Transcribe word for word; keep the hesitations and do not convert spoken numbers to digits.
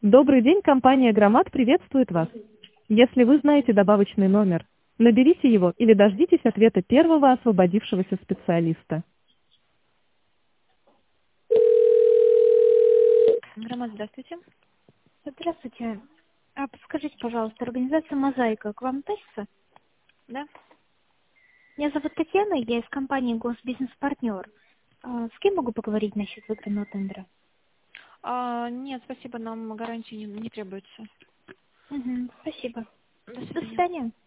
Добрый день, компания «Громад» приветствует вас. Если вы знаете добавочный номер, наберите его или дождитесь ответа первого освободившегося специалиста. Громад, здравствуйте. Здравствуйте. А подскажите, пожалуйста, организация «Мозаика» к вам относится? Да? Меня зовут Татьяна, я из компании «Госбизнес-партнер». А с кем могу поговорить насчет выигранного тендера? А, нет, спасибо, нам гарантии не, не требуется. Угу, спасибо. До До свидания. свидания.